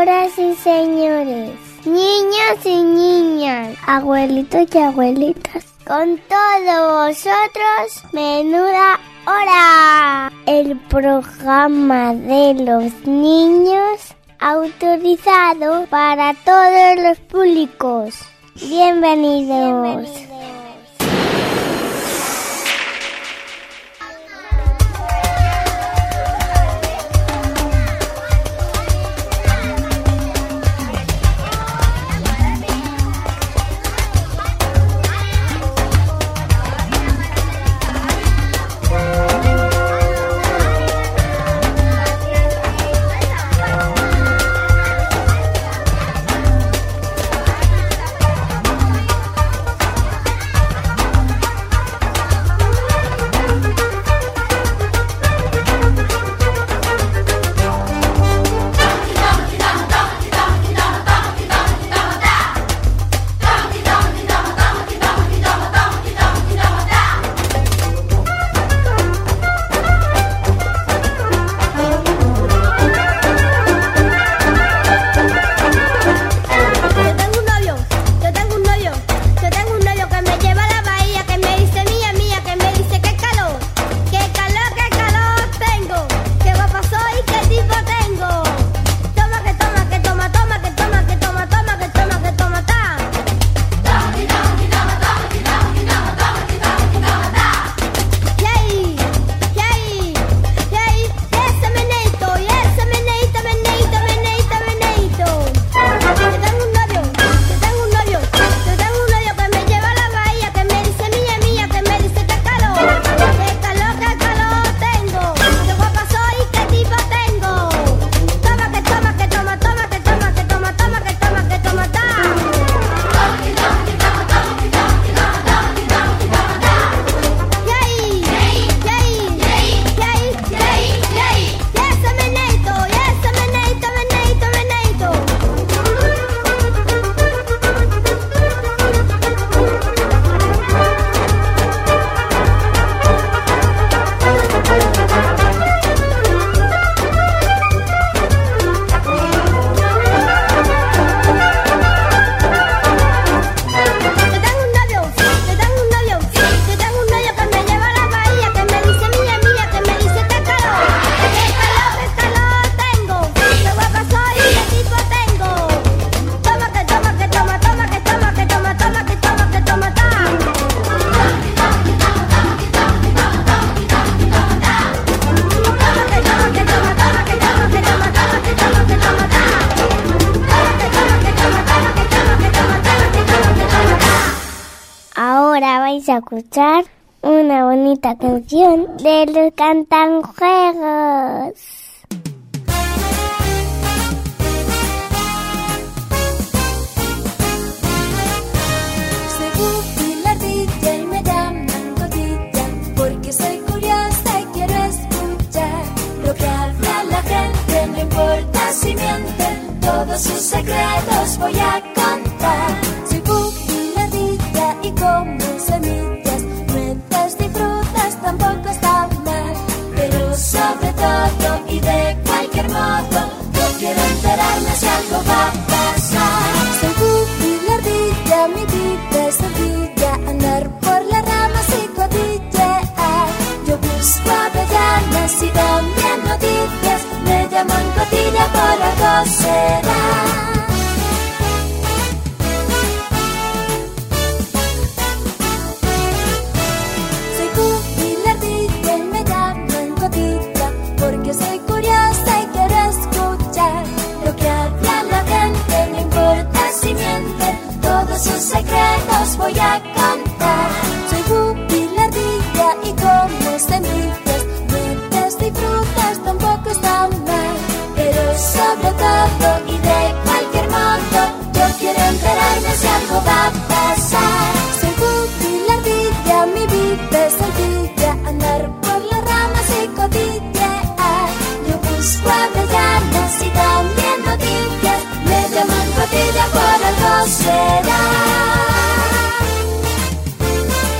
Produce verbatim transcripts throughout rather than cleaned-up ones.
Señoras y señores, niños y niñas, abuelitos y abuelitas, con todos vosotros, Menuda Hora, el programa de los niños autorizado para todos los públicos. Bienvenidos. Bienvenidos. A escuchar una bonita canción de los Cantanjuegos. Soy Bubi la ardilla y me llaman Cotilla, porque soy curiosa y quiero escuchar lo que habla la gente, no importa si mienten, todos sus secretos voy a contar. Soy Bubi la ardilla y como semillas, nueces y frutas tampoco está mal, pero sobre todo y de cualquier modo yo quiero enterarme si algo va a pasar. Soy Bubi la ardilla, mi vida es sencilla, andar por las ramas y cotillear. Yo busco avellanas y también noticias, me llaman Cotilla por algo será. Soy curiosa y quiero escuchar lo que habla la gente, no importa si mienten, todos sus secretos voy a contar. Soy Bubi la ardilla y como semillas, nueces y frutas tampoco están mal, pero sobre todo y de cualquier modo yo quiero enterarme si algo va a pasar. Soy Bubi la ardilla, mi vida es sencilla, andar por las ramas y cotillear. Busco avellanas y también noticias, me llaman Cotilla por algo será.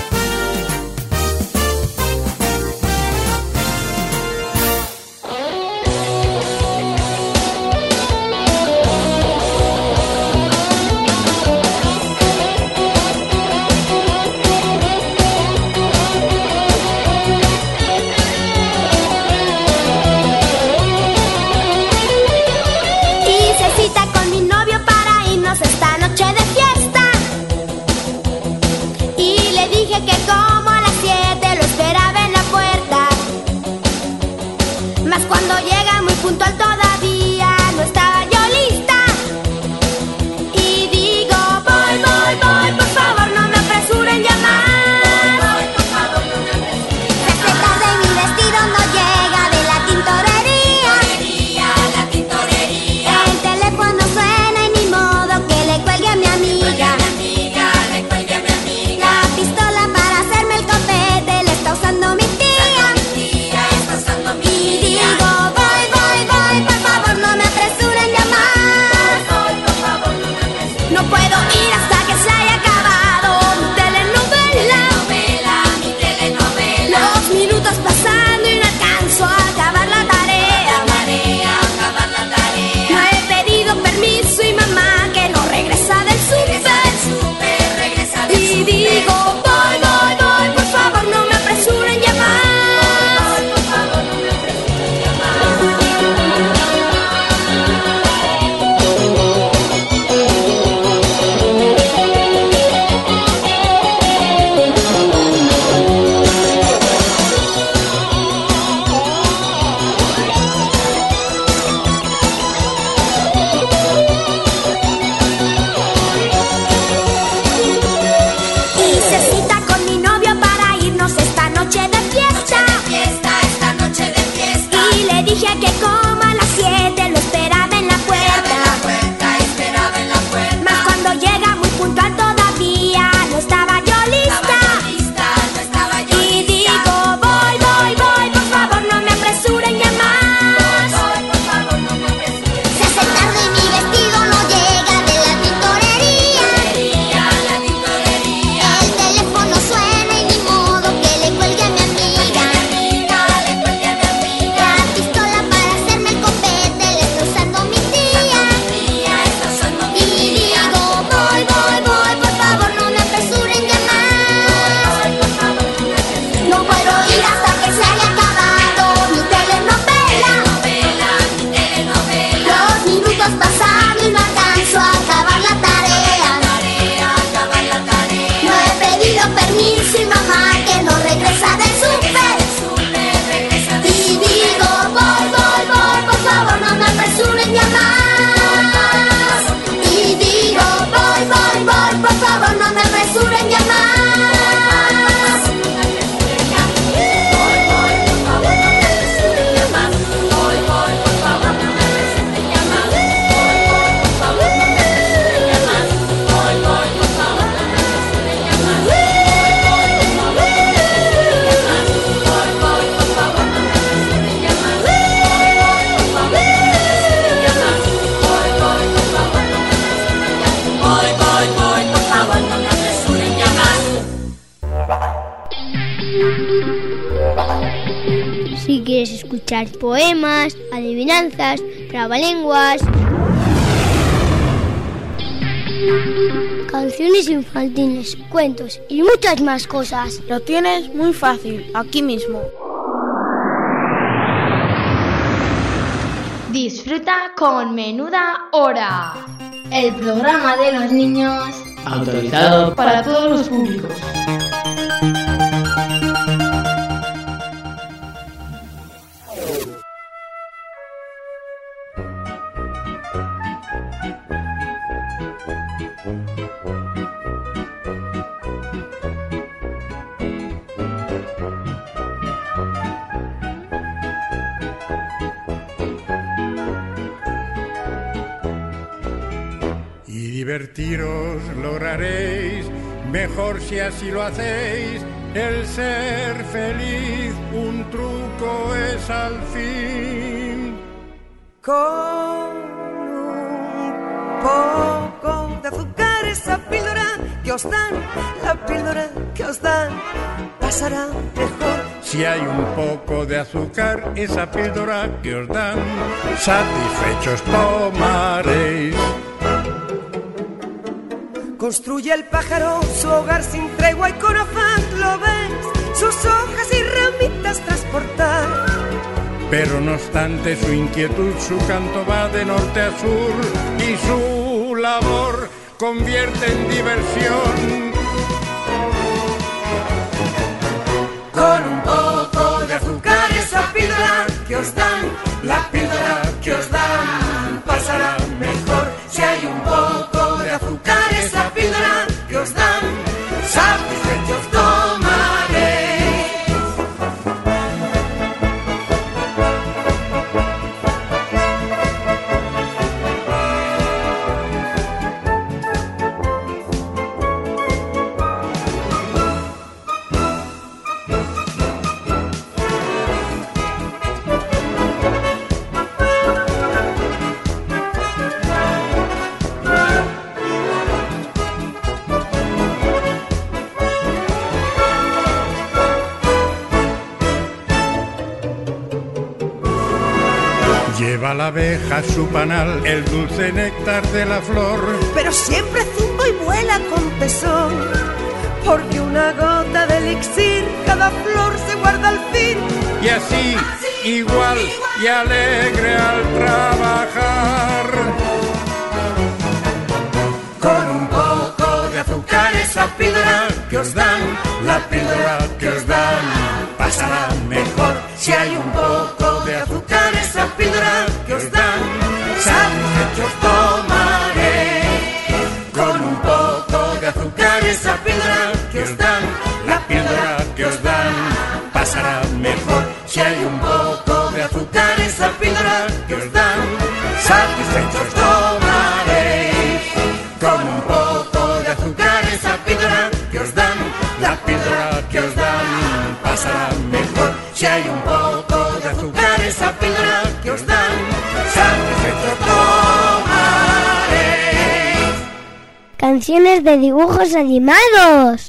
le dije que como a las siete lo esperaba en la puerta. Mas cuando llega muy puntual todavía no estaba yo lista. Y digo, voy, voy, voy, por favor no me apresuren llamar. Voy, voy, por favor no me apresuren llamar. Se hace tarde y mi vestido no llega de la tintorería. Tintorería, la tintorería. El teléfono suena y ni modo que le cuelgue a mi amiga. Le cuelgue a mi amiga, le cuelgue a mi amiga. La pistola para hacerme el copete la está usando mi tía. Mi tía está usando mi tía. Y digo, voy, voy, voy, por favor no me apresuren llamar. Voy, voy, por favor no me apresuren. No puedo ir hasta que se haya acabado mi telenovela. Telenovela, mi telenovela. Los minutos pasando y no alcanzo a acabar la tarea. La tarea, acabar la tarea. No he pedido permiso y mamá que no regresa del súper. Regresa del súper, y digo, voy, voy, voy, por favor no me apresuren llamar. Voy, por favor no me apresuren llamar. Hice cita con mi novio para irnos esta noche de fiesta. Fiesta, esta noche de fiesta. Y le dije que como a las siete lo esperaba en la puerta. En la puerta, esperaba en la puerta. Mas cuando llega muy puntual todavía no estaba yo lista. Lista, no estaba yo y lista. Digo, voy, voy, voy, por favor no me apresuren llamar. Voy, por favor no me apresuren. Se hace tarde y mi vestido no llega de la tintorería. Tintorería, la tintorería. El teléfono suena y ni modo que le cuelgue a mi amiga. Le cuelgue a mi amiga, le cuelgue a mi amiga. La pistola para hacerme el copete la está usando mi tía. Mi tía está usando mi tía. Y digo, voy, voy, voy, por favor no me apresuren llamar. Voy, por favor no me apresuren. No puedo ir hasta que se haya acabado mi telenovela. Telenovela, mi telenovela. Los minutos pasan y no alcanzo a acabar la tarea. Tarea, acabar la tarea. No he pedido permiso y mamá que no regresa del súper. Y digo, voy, voy, voy, por favor no me apresuren llamar. Y digo, voy, voy, voy, por favor no me apresuren llamar. Voy, voy, por favor no me apresuren llamar. Voy, voy, por favor no me apresuren llamar. Voy, voy, por favor no me apresuren llamar. Voy, voy, por favor no me apresuren llamar. Voy, voy, por favor no me apresuren llamar. Voy, voy, por favor no me apresuren llamar. Voy, voy, voy, por favor no me apresuren llamar. Si quieres escuchar poemas, adivinanzas, trabalenguas, canciones infantiles, cuentos y muchas más cosas, Lo tienes muy fácil, aquí mismo. Disfruta con Menuda Hora, el programa de los niños Autorizado para todos los públicos. Y divertiros lograréis, mejor si así lo hacéis, el ser feliz, un truco es al fin. Con un poco de azúcar, esa píldora que os dan, la píldora que os dan, pasará mejor. Si hay un poco de azúcar, esa píldora que os dan, satisfechos tomaréis. Construye el pájaro su hogar sin tregua y con afán, lo ves, sus hojas y ramitas transportar. Pero no obstante su inquietud, su canto va de norte a sur y su labor convierte en diversión. os dan, la píldora que os dan pasará mejor. Si hay un poco de azúcar, esa píldora que os dan, satisfechos tomaréis. Lleva la abeja su panal, el dulce néctar de la flor, pero siempre zumba y vuela con tesón, porque una gota de elixir cada flor se guarda al fin. Y así, así igual, igual y alegre al trabajar. Con un poco de azúcar, esa píldora que os dan, la píldora que os dan pasará mejor. Si hay un poco de azúcar, esa píldora que os dan, satisfechos tomaréis. Con un poco de azúcar, esa píldora que os dan, la píldora que os dan pasará mejor. Si hay un poco de azúcar, esa píldora que os dan, satisfechos tomaréis. Con un poco de azúcar, esa píldora que os dan, la píldora que os dan pasará mejor. Si hay un poco de azúcar, esa píldora que os dan, satisfechos tomaréis. Canciones de dibujos animados.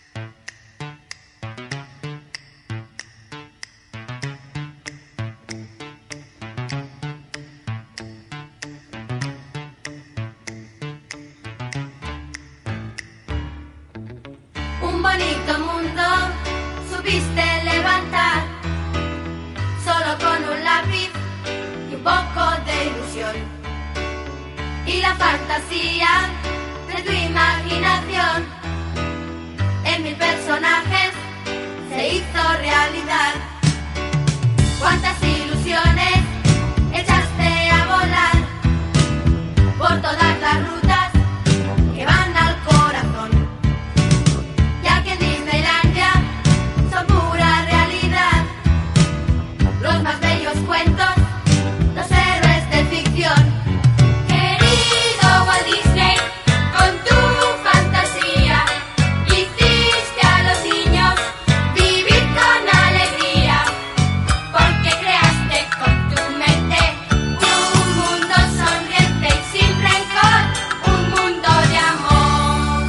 Un bonito mundo supiste levantar, solo con un lápiz y un poco de ilusión. Y la fantasía de tu imaginación en mil personajes se hizo realidad. Cuántas ilusiones echaste a volar por todas las rutas que van al corazón. Ya que en Disneylandia son pura realidad los más bellos cuentos, los héroes de ficción. Querido Walt Disney, con tu fantasía hiciste a los niños vivir con alegría, porque creaste con tu mente un mundo sonriente y sin rencor, un mundo de amor.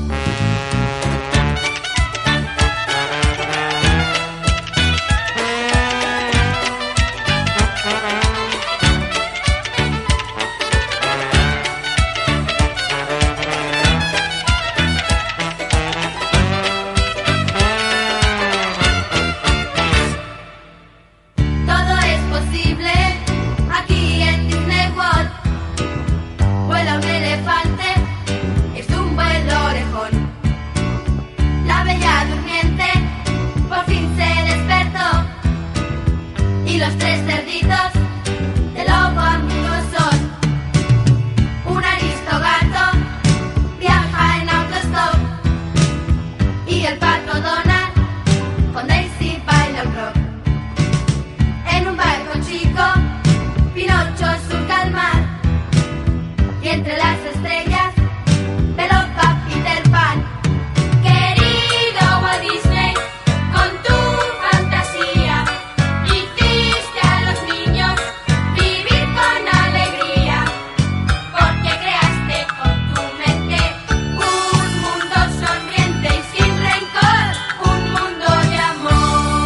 Todo es posible aquí en Disney World. Vuela un elefante, es un vuelo orejón. La bella durmiente por fin se despertó, y los tres cerditos de lobo amigos son. Un aristogato viaja en autostop, y el pato Donald con Daisy baila el rock. En un barco chico, Pinocho surca el mar, y entre las estrellas, pelota Peter Pan. Querido Walt Disney, con tu fantasía hiciste a los niños vivir con alegría, porque creaste con tu mente un mundo sonriente y sin rencor, un mundo de amor.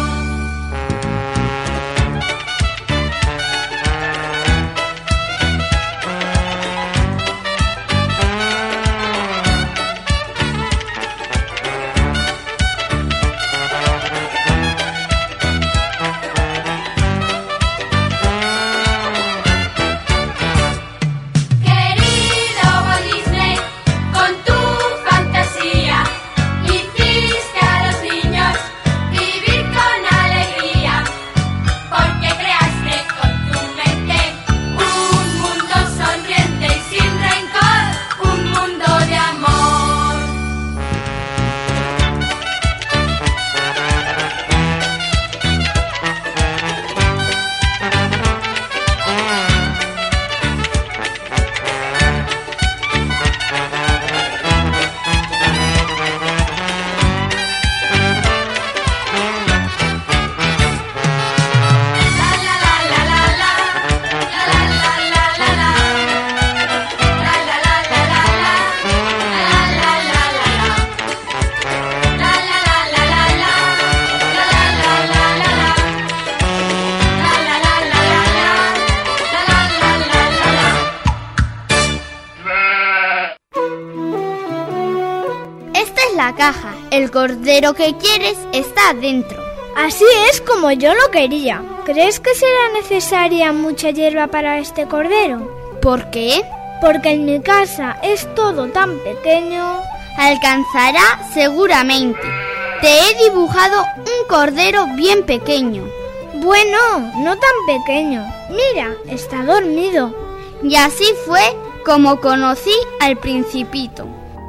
caja. El cordero que quieres está dentro. Así es como yo lo quería. ¿Crees que será necesaria mucha hierba para este cordero? ¿Por qué? Porque en mi casa es todo tan pequeño. Alcanzará seguramente. Te he dibujado un cordero bien pequeño. Bueno, no tan pequeño. Mira, está dormido. Y así fue como conocí al Principito.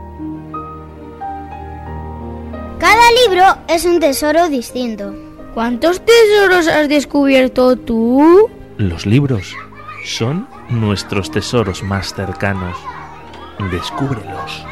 Cada libro es un tesoro distinto. ¿Cuántos tesoros has descubierto tú? Los libros son nuestros tesoros más cercanos. Descúbrelos.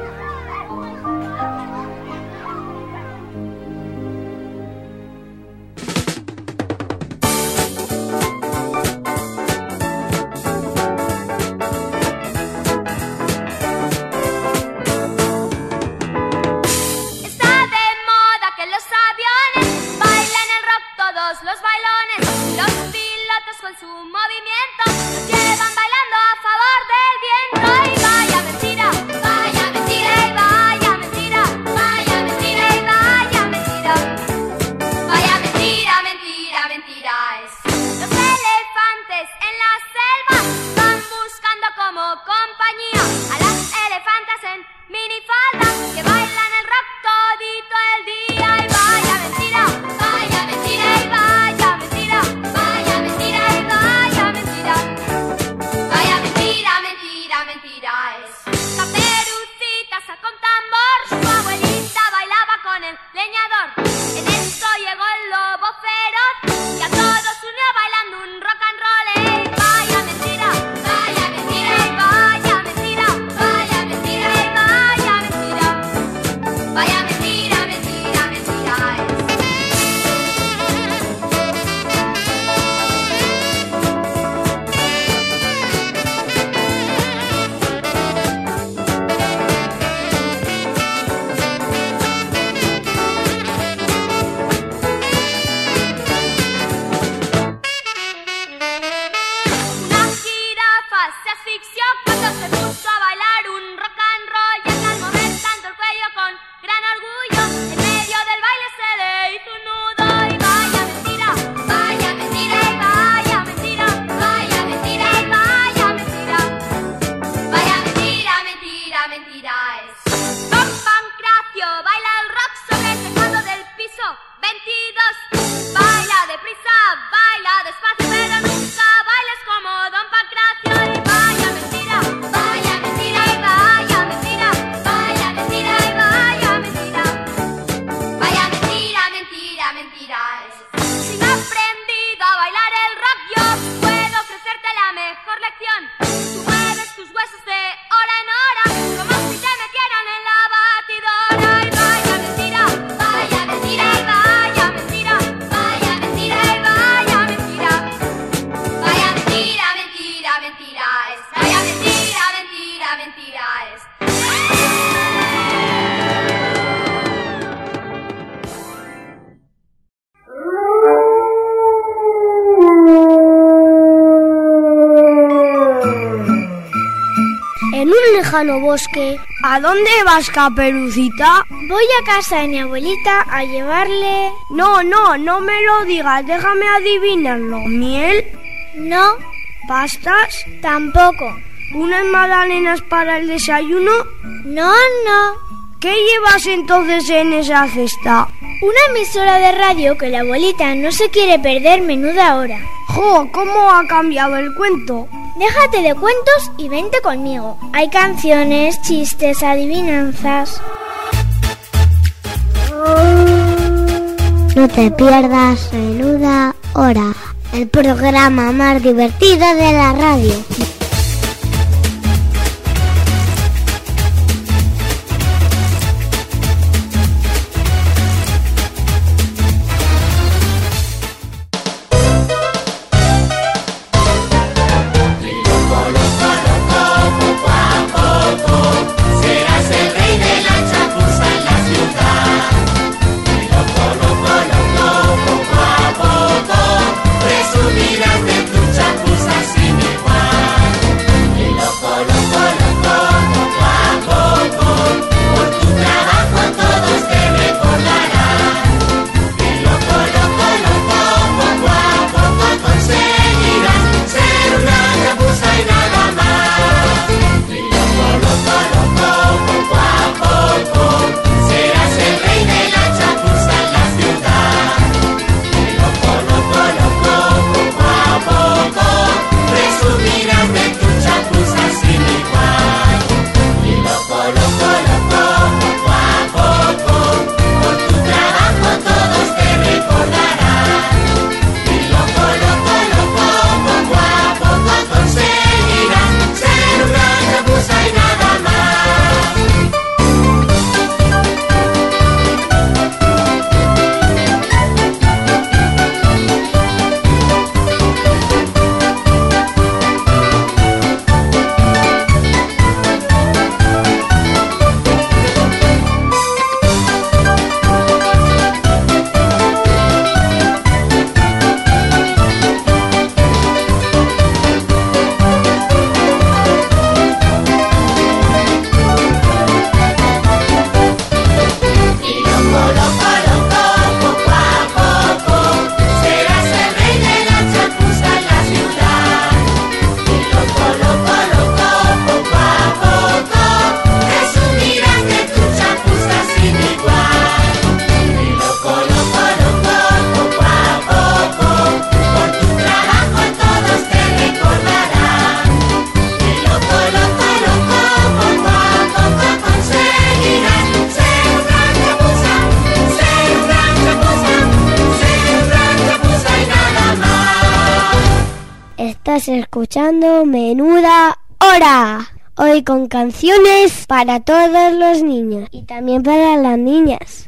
lejano bosque. ¿A dónde vas, Caperucita? Voy a casa de mi abuelita a llevarle... No, no, no me lo digas, déjame adivinarlo. ¿Miel? No. ¿Pastas? Tampoco. ¿Unas magdalenas para el desayuno? No, no. ¿Qué llevas entonces en esa cesta? Una emisora de radio que la abuelita no se quiere perder menuda hora. ¡Jo! ¿Cómo ha cambiado el cuento? Déjate de cuentos y vente conmigo. Hay canciones, chistes, adivinanzas. No te pierdas Menuda Hora, el programa más divertido de la radio. Presumirás de tu chapuza sin igual. Estás escuchando Menuda Hora. Hoy con canciones para todos los niños y también para las niñas.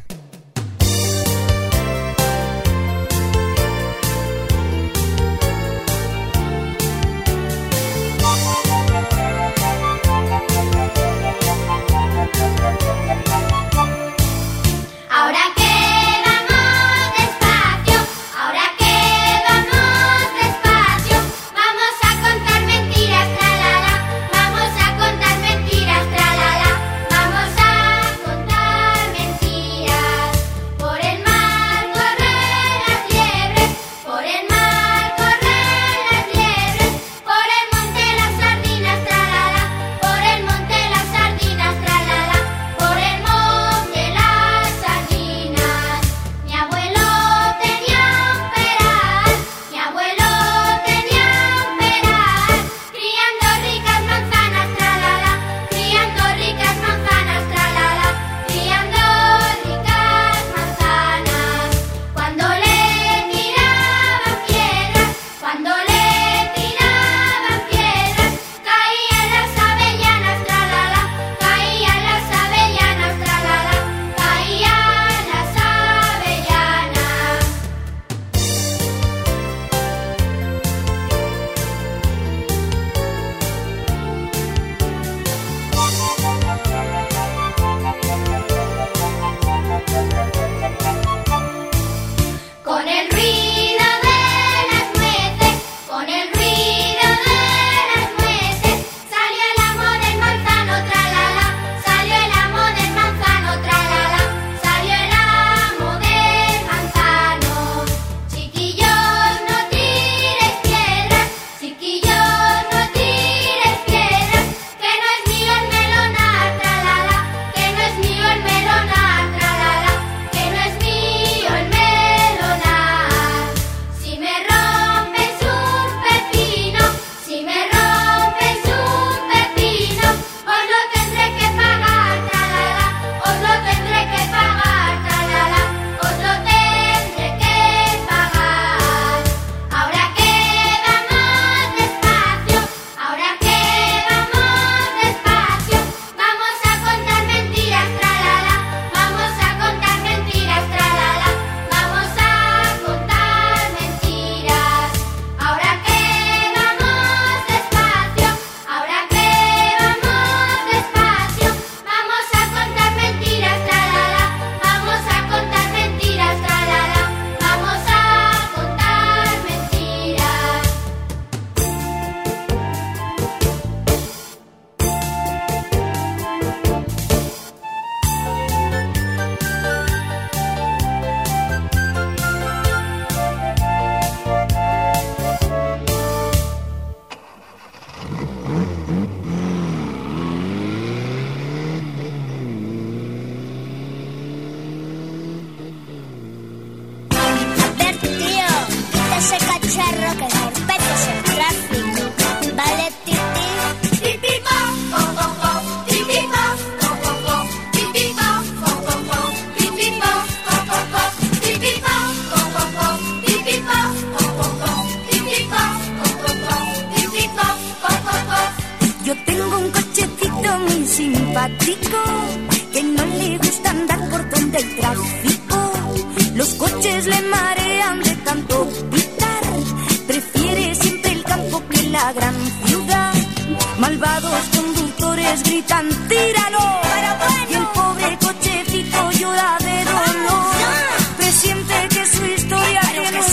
Que no le gusta andar por donde hay tráfico. Los coches le marean de tanto pitar. Prefiere siempre el campo que la gran ciudad. Malvados conductores gritan tíralo. Y el pobre cochecito llora de dolor. Presiente que su historia tiene un mal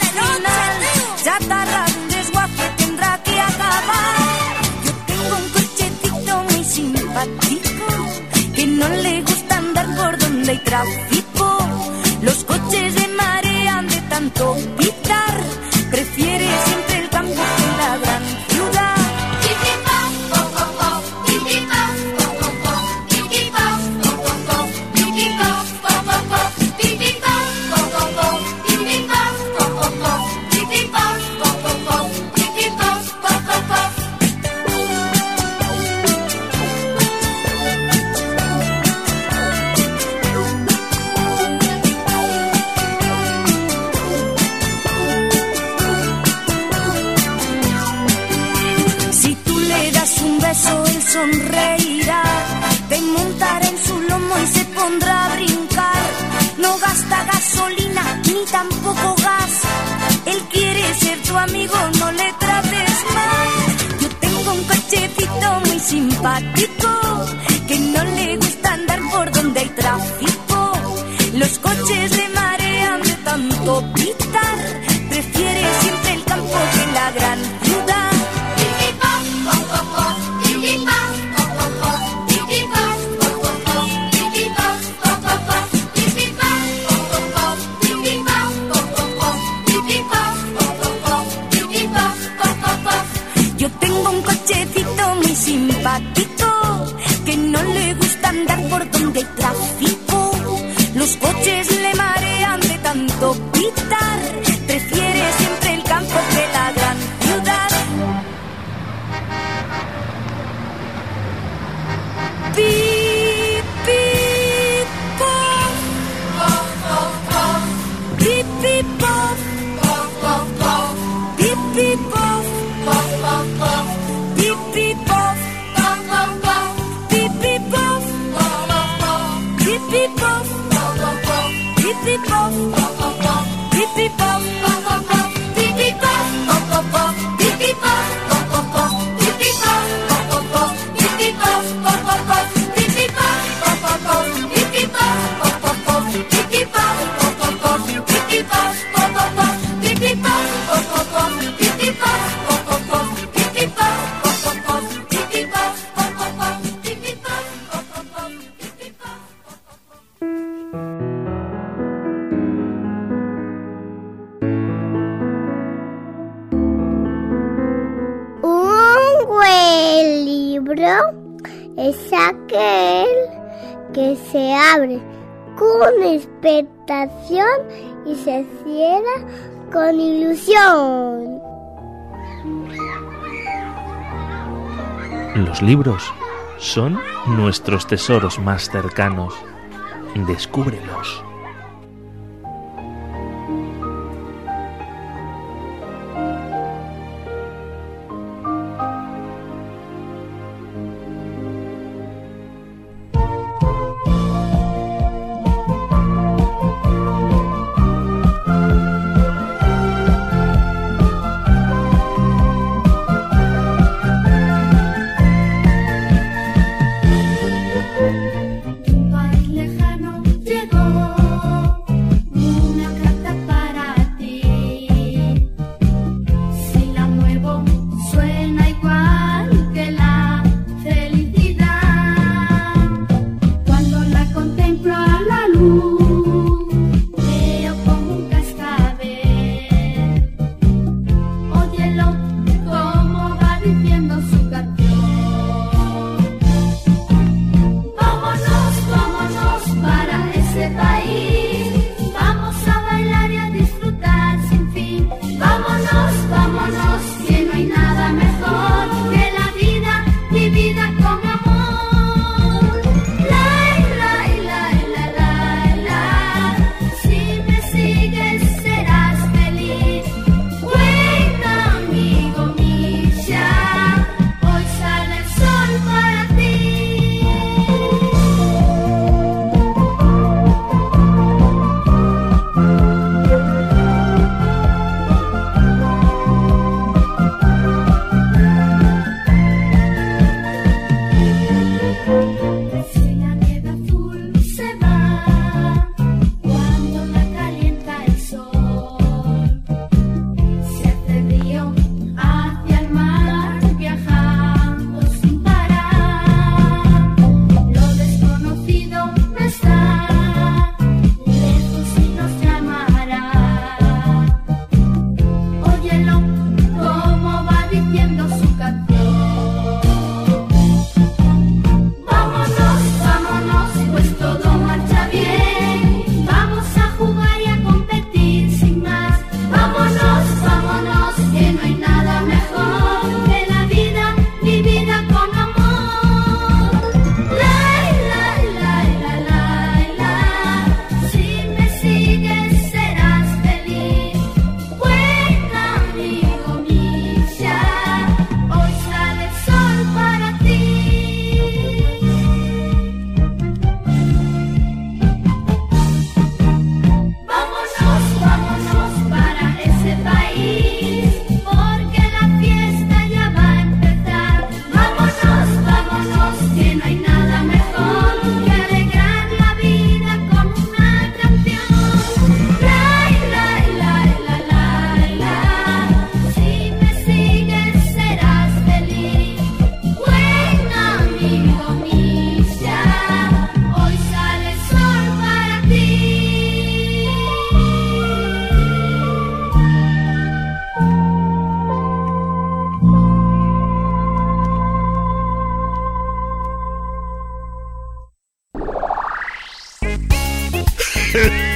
final. Ya tarda un desguace tendrá que acabar. Yo tengo un cochecito muy simpático que no le gusta andar por donde hay tráfico. Los coches le marean de tanto pitar. Prefiere siempre el campo que la gran ciudad. gasta gasolina ni tampoco gas. Él quiere ser tu amigo, no le trates mal. Yo tengo un cochecito muy simpático que no le gusta andar por donde hay tráfico. Los coches le marean de tanto pitar. Prefiere siempre el campo que la gran ciudad. Yo tengo un cochecito muy simpático que no le gusta andar por donde hay tráfico. Los coches le marean de tanto pitar. Prefiere siempre el campo que la gran ciudad. Pi, pi, pop. Pi, pi, pop. Pi, pi, pop. Pi, pi, pop. Pi, pi, pop. Pi, pi, pop. Pi, pi, pop. Pi, pi, pop. Pi, pi, pop. Pi, pi, pop. Pi, pi, pop. Pi, pi, pop. Pi, pi, pop. Pi, pi, pop. Pi, pi, pop. Pi, pi, pop. Pi, pi, pop. Pi, pi, pop. Pi, pi, pop. Es aquel que se abre con expectación y se cierra con ilusión. Los libros son nuestros tesoros más cercanos. Descúbrelos. Lejano llegó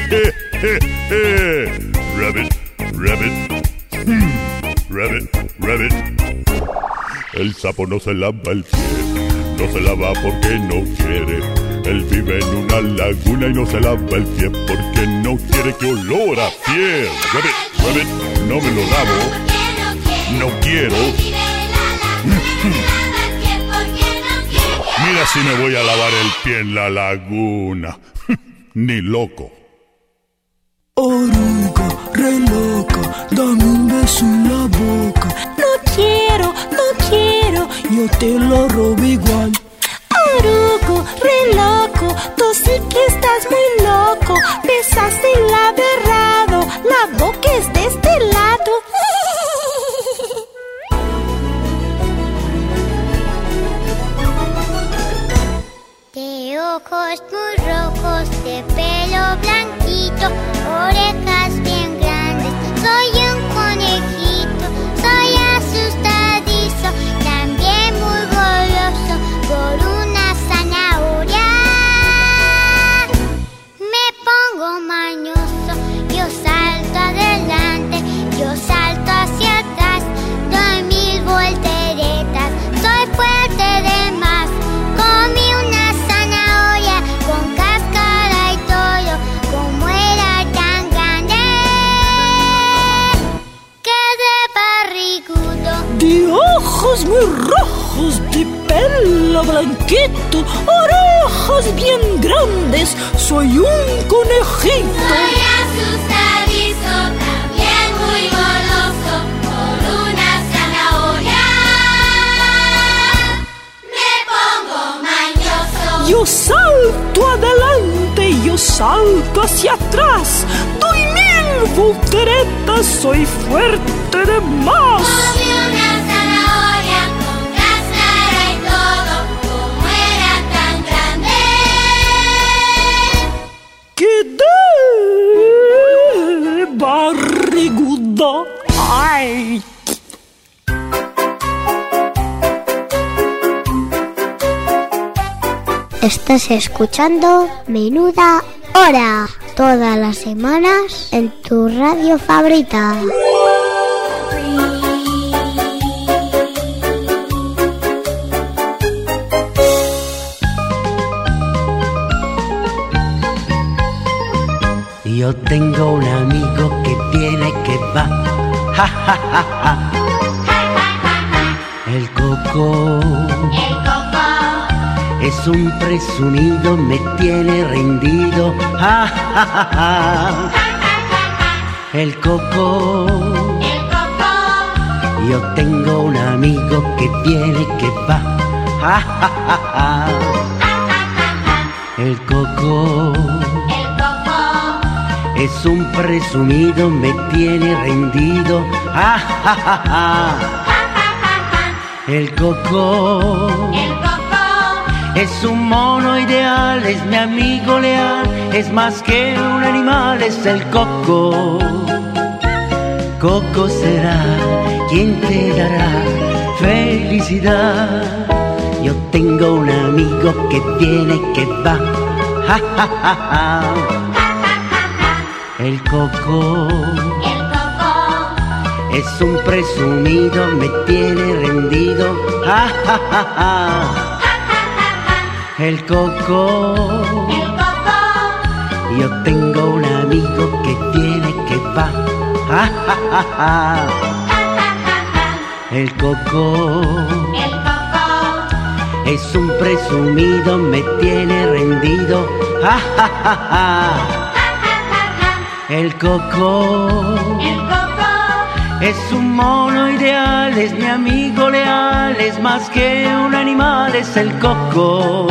Rabbit, rabbit, hmm, rabbit, rabbit. El sapo no se lava el pie, no se lava porque no quiere. Él vive en una laguna y no se lava el pie porque no quiere que olor a piel. Rabbit, rabbit, no me lo lavo, no quiero. Mira si me voy a lavar el pie en la laguna. Ni loco. Oruga, re loca, dame un beso en la boca. No quiero, no quiero, yo te lo robo igual. Orugo, re loco, tú sí que estás muy loco. Besaste el labio errado, la boca es de este lado. De ojos muy rojos, de pelo blanquito, orejas bien grandes, soy un conejito, soy asustadizo, también muy goloso, por una zanahoria me pongo mañoso, yo salto adelante, yo salto hacia atrás, doy mil volteretas, soy fuerte de más, comí una zanahoria con cáscara y todo, como era tan grande, quedé barrigudo. De ojos muy rojos, de pelo blanquito, orejas bien grandes, soy un conejito. Soy asustadizo, también muy goloso, por una zanahoria me pongo mañoso. Yo salto adelante, yo salto hacia atrás, doy mil volteretas, soy fuerte de más. Comí una zanahoria con cáscara y todo, como era tan grande, quedé barrigudo. Ay. Estás escuchando Menuda Hora, todas las semanas en tu radio favorita. Yo tengo un amigo que viene que va, ja ja ja ja. El Coco, el Coco es un presumido, me tiene rendido, ja ja ja ja. El Coco, el Coco, yo tengo un amigo que viene que va, ja ja ja ja. El Coco, es un presumido, me tiene rendido, ja ja ja ja. El Coco, el Coco, es un mono ideal, es mi amigo leal, es más que un animal, es el Coco. Coco será quien te dará felicidad. Yo tengo un amigo que viene que va, ja ja ja ja. El Coco, el Coco, es un presumido, me tiene rendido, ja ja ja ja. El Coco, el Coco, yo tengo un amigo que viene que va, ja ja ja ja. El Coco, el Coco, es un presumido, me tiene rendido, ja ja ja ja. El Coco, el Coco, es un mono ideal, es mi amigo leal, es más que un animal, es el Coco.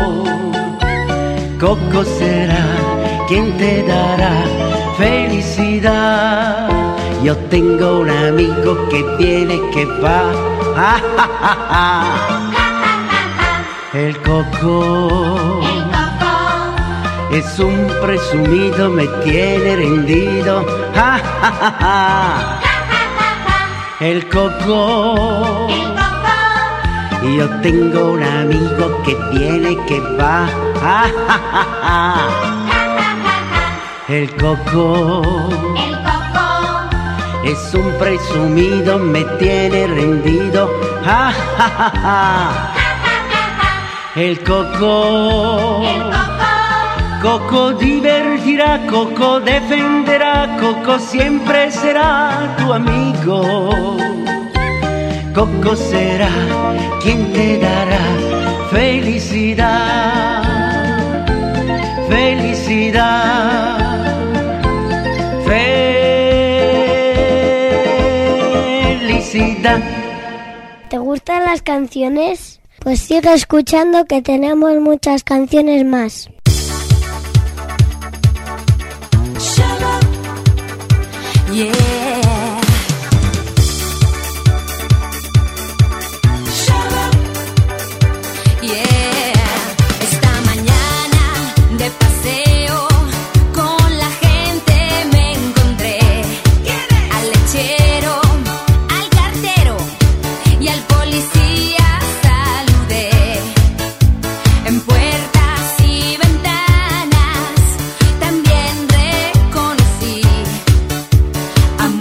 Coco será quien te dará felicidad. Yo tengo un amigo que viene que va, ja ja ja ja. El Coco, el Coco, es un presumido, me tiene rendido, ja ja ja ja. El Coco, el Coco, yo tengo un amigo que viene que va, ja ja ja ja. El coco, El coco es un presumido, me tiene rendido. Ja, ja, ja, ja. El coco, El coco Coco divertirá, Coco defenderá, Coco siempre será tu amigo. Coco será quien te dará felicidad, felicidad, felicidad. ¿Te gustan las canciones? Pues sigue escuchando que tenemos muchas canciones más. Yeah. I'm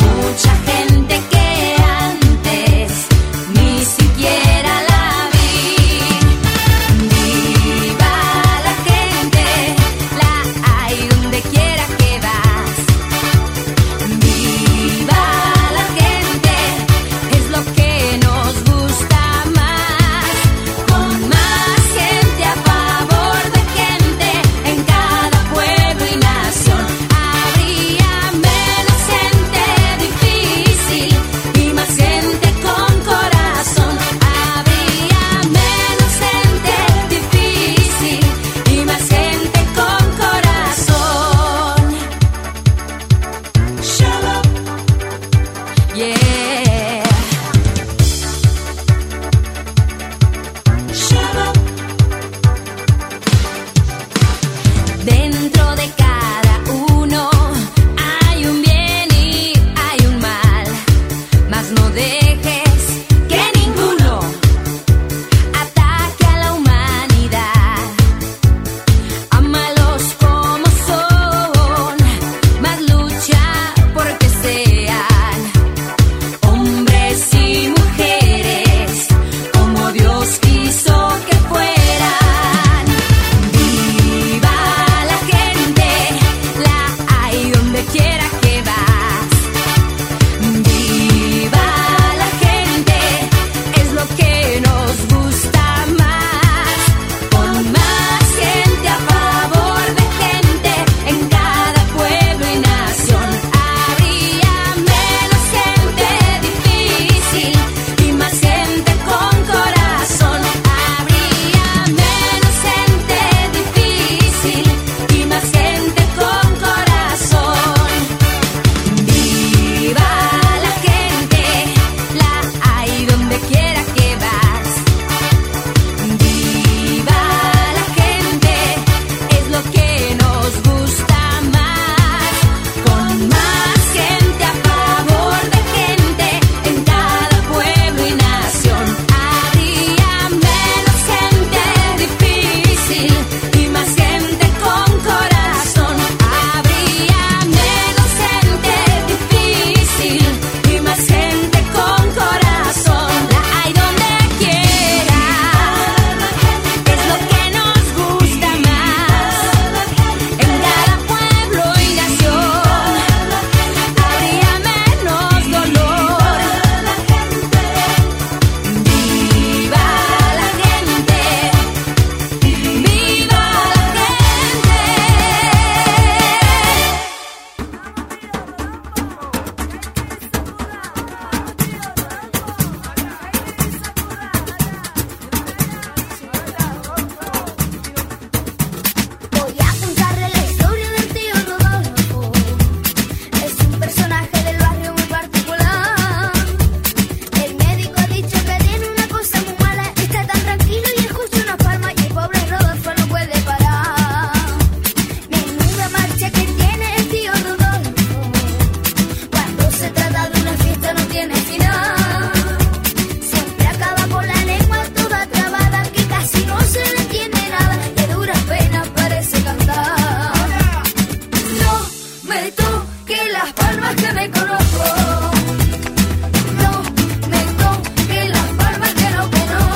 palmas que me conozco. No me toque las palmas que no, que no.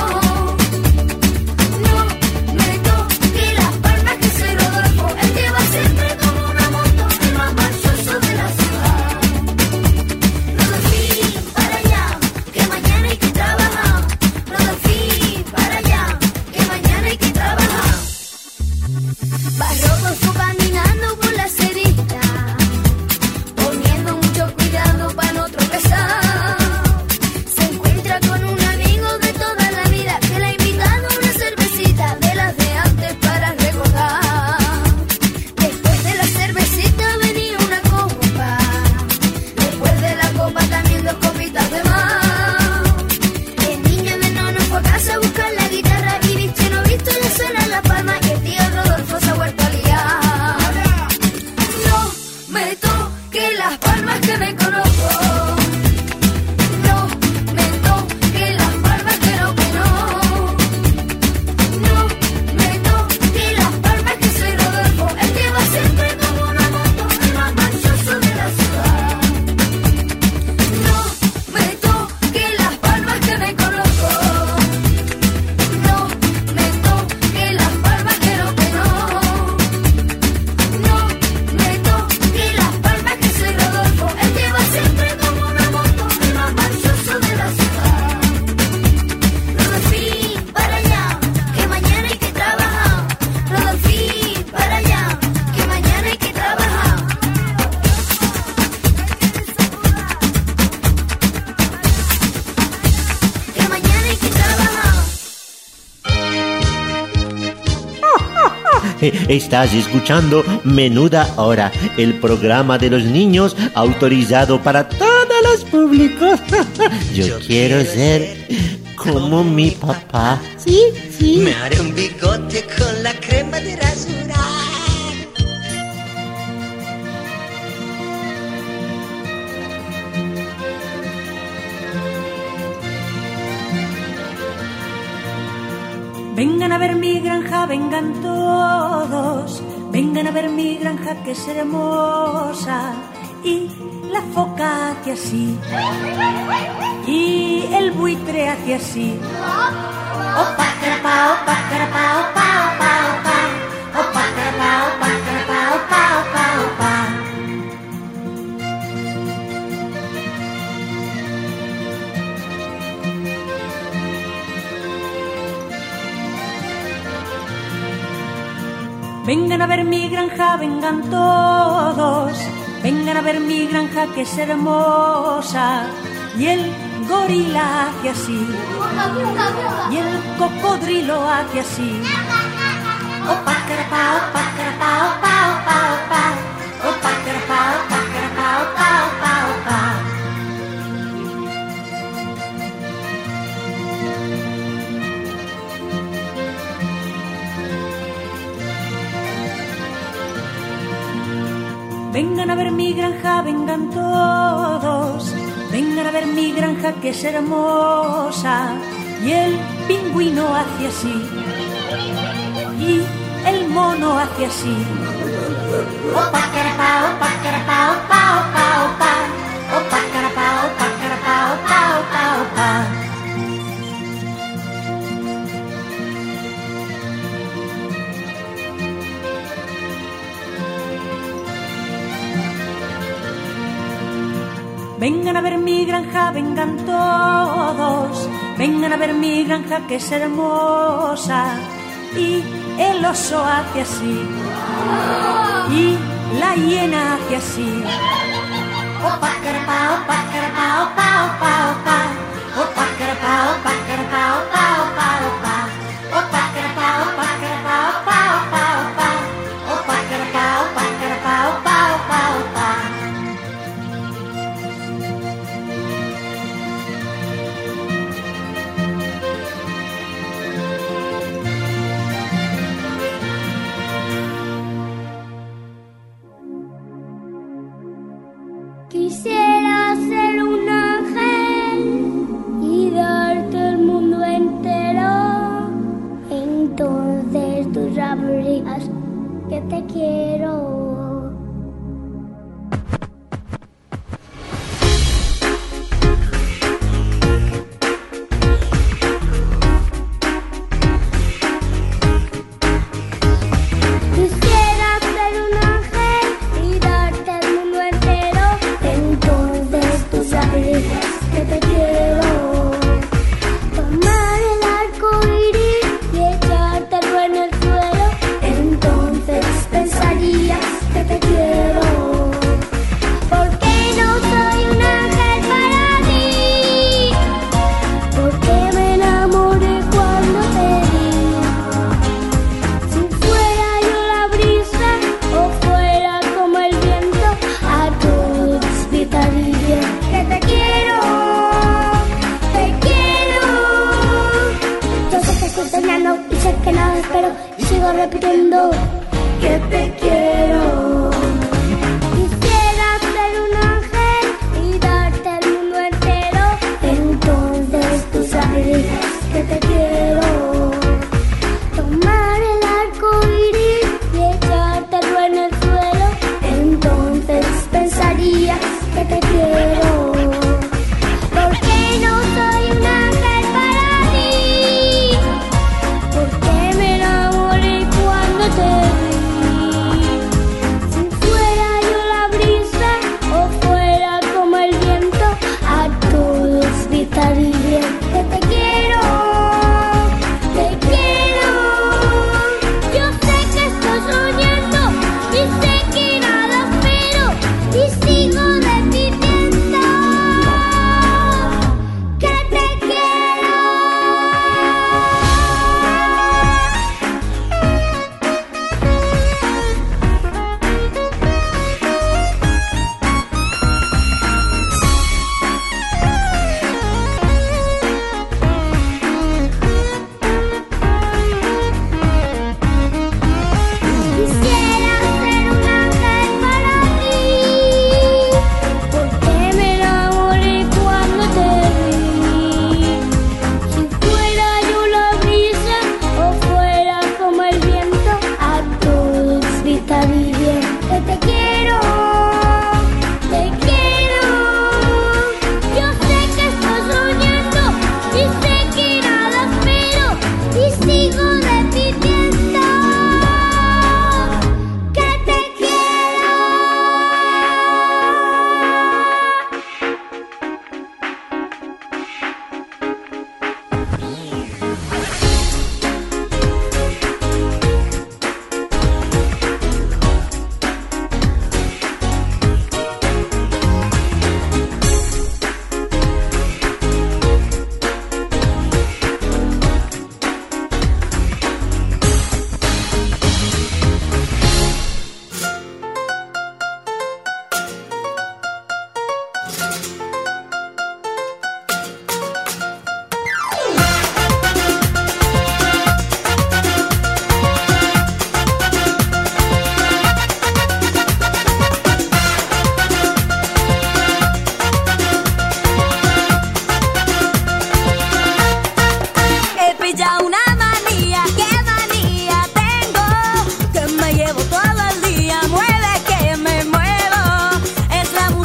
No me toque las palmas que soy Rodolfo, el que va siempre como una moto, el más marchoso de la ciudad. Rodolfín, para allá, que mañana hay que trabajar. Rodolfín, para allá, que mañana hay que trabajar. Va Rodolfo caminando por la cerita, poniendo mucho cuidado para no tropezar. Se encuentra con un amigo de toda la vida que le ha invitado una cervecita de las de antes para recordar. Después de la cervecita venía una copa, después de la copa también dos copitas de más. El niño menor no fue a casa a buscar la guitarra y visto y no visto ya suenan las palmas y el tío Rodolfo se ha vuelto a liar. No me toque las palmas que me conozco. No me toque las palmas que no, que no. No me toque las palmas que soy Rodolfo, el que va siempre como una moto, el más marchoso de la ciudad. No me toque las palmas que me conozco. No me toque las palmas que no, que no. No me toque las palmas que soy Rodolfo, el que va siempre como una moto, el más marchoso de la ciudad. Rodolfín, para allá, que mañana hay que trabajar. Rodolfín, para allá, que mañana hay que trabajar. Que mañana hay que trabajar. Estás escuchando Menuda Hora, el programa de los niños autorizado para todos los públicos. Yo quiero ser como mi papá. Sí, sí. Me haré un bigote con la crema de rasurar. Vengan a ver mi granja, vengan todos. Vengan a ver mi granja que es hermosa. Y la foca hace así, y el buitre hace así. Opa, carapa, opa, carapa, opa, opa, opa. Opa, carapa, opa, carapa, opa, opa, opa. Vengan a ver mi granja, vengan todos. Vengan a ver mi granja que es hermosa. Y el gorila hace así, y el cocodrilo hace así. Opa, carapa, opa, carapa, opa, opa, opa. Opa, carapa, opa, carapa, opa, opa, opa. Vengan a ver mi granja, vengan todos. Vengan a ver mi granja que es hermosa. Y el pingüino hace así, y el mono hace así. Opa, carapa, opa, carapa, opa, opa, opa. Opa, carapa, opa, carapa, opa, opa, opa. Vengan a ver mi granja, vengan todos. Vengan a ver mi granja que es hermosa. Y el oso hace así, y la hiena hace así. Opa, carapa, opa, carapa, opa, opa, opa. Opa, carapa, opa, carapa, opa, opa, opa. Opa, carapa, opa, carapa, opa, opa, opa. Opa, carapa, opa, carapa, opa, opa, opa. Quisiera ser un ángel y darte el mundo entero. Entonces tú sabrías que te quiero.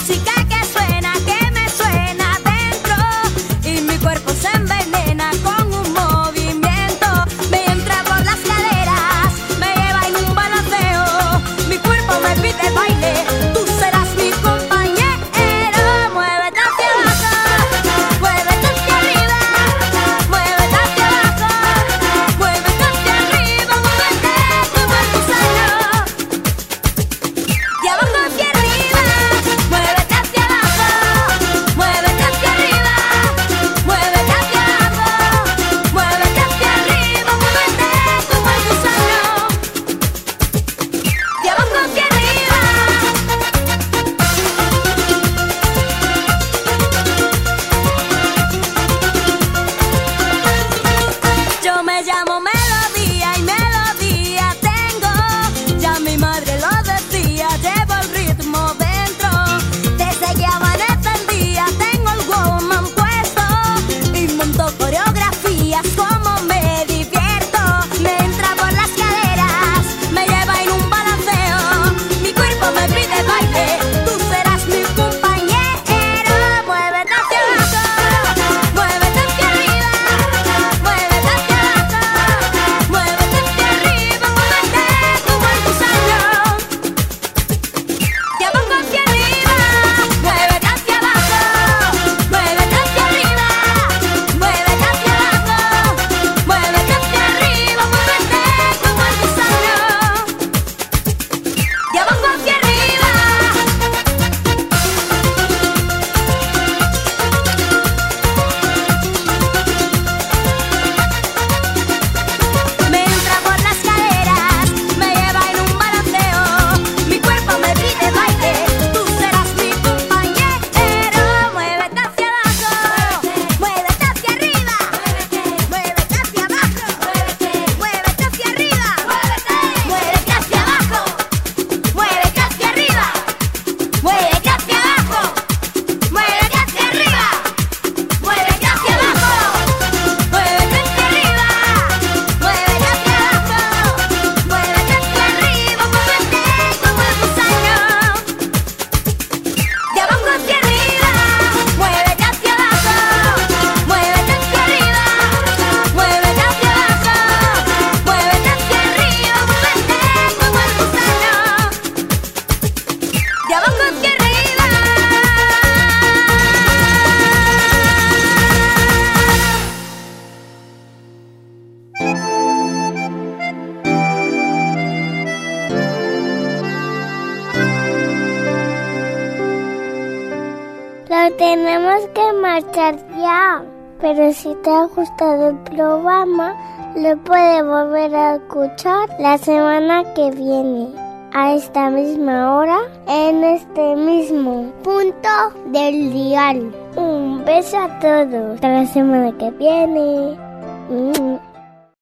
música que suena, que me suena dentro, y mi cuerpo se envenena con un movimiento. Me entra por las caderas, me lleva en un balanceo, mi cuerpo me pide baile, tú serás mi compañero. Muévete hacia abajo, muévete hacia arriba, muévete hacia abajo, muévete hacia arriba, muévete como el gusano. De abajo hacia arriba, muévete hacia abajo, muévete hacia arriba, muévete hacia abajo, muévete hacia arriba, muévete como el gusano. De abajo hacia arriba. Yo me llamo Melodía y melodía tengo, ya mi madre lo decía, llevo el ritmo dentro. Desde que amanece el día tengo el woman puesto y monto coreografías, como me divierto. Me entra por las caderas, me lleva en un balanceo, mi cuerpo me pide baile, tú serás mi compañero. Muévete hacia abajo, muévete hacia arriba, muévete hacia abajo, muévete hacia arriba, muévete como el gusano. De abajo hacia arriba, muévete hacia abajo, muévete hacia arriba, muévete hacia abajo, muévete hacia arriba, muévete como el gusano. De abajo hacia arriba. Me entra por las caderas, me lleva en un balanceo, mi cuerpo me pide baile, tú serás mi compañero. Muévete hacia abajo, muévete hacia arriba, muévete hacia abajo, muévete hacia arriba, muévete hacia abajo, muévete hacia arriba, muévete hacia abajo, muévete hacia arriba, muévete hacia abajo, muévete hacia arriba, muévete hacia abajo, muévete hacia arriba, muévete como el gusano. De abajo hacia arriba, muévete hacia abajo, muévete hacia arriba, muévete hacia abajo, muévete hacia arriba, muévete como el gusano. De abajo hacia arriba. Lo tenemos que marchar ya. Pero si te ha gustado el programa, lo puedes volver a escuchar la semana que viene, a esta misma hora, en este mismo punto del dial. Un beso a todos. Hasta la semana que viene. Mm.